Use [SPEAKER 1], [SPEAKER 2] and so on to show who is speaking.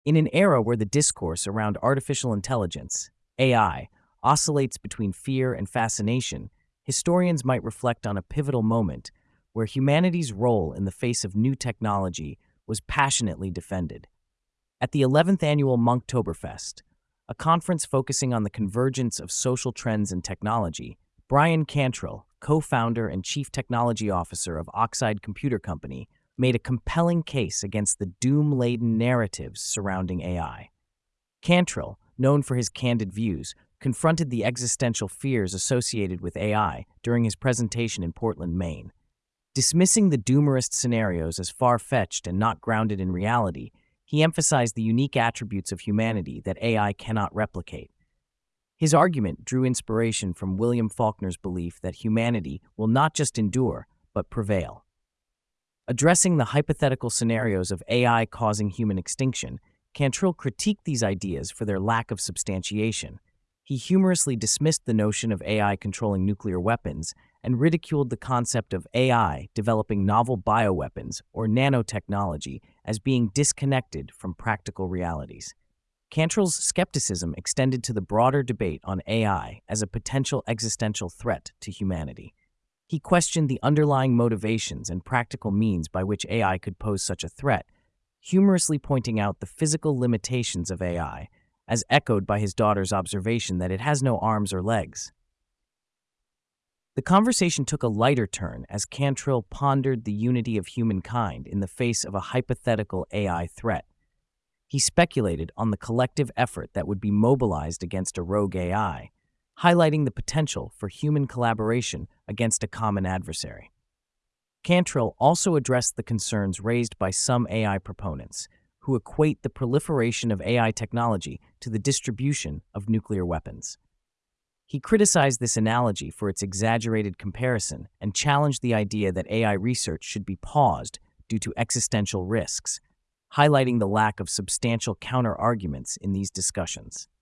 [SPEAKER 1] In an era where the discourse around artificial intelligence, AI, oscillates between fear and fascination, historians might reflect on a pivotal moment where humanity's role in the face of new technology was passionately defended. At the 11th annual Monktoberfest, a conference focusing on the convergence of social trends and technology, Brian Cantrell, co-founder and chief technology officer of Oxide Computer Company, made a compelling case against the doom-laden narratives surrounding AI. Cantrell, known for his candid views, confronted the existential fears associated with AI during his presentation in Portland, Maine. Dismissing the doomerist scenarios as far-fetched and not grounded in reality, he emphasized the unique attributes of humanity that AI cannot replicate. His argument drew inspiration from William Faulkner's belief that humanity will not just endure, but prevail. Addressing the hypothetical scenarios of AI causing human extinction, Cantrell critiqued these ideas for their lack of substantiation. He humorously dismissed the notion of AI controlling nuclear weapons and ridiculed the concept of AI developing novel bioweapons or nanotechnology as being disconnected from practical realities. Cantrell's skepticism extended to the broader debate on AI as a potential existential threat to humanity. He questioned the underlying motivations and practical means by which AI could pose such a threat, humorously pointing out the physical limitations of AI, as echoed by his daughter's observation that it has no arms or legs. The conversation took a lighter turn as Cantrell pondered the unity of humankind in the face of a hypothetical AI threat. He speculated on the collective effort that would be mobilized against a rogue AI, highlighting the potential for human collaboration against a common adversary. Cantrell also addressed the concerns raised by some AI proponents, who equate the proliferation of AI technology to the distribution of nuclear weapons. He criticized this analogy for its exaggerated comparison and challenged the idea that AI research should be paused due to existential risks, highlighting the lack of substantial counter-arguments in these discussions.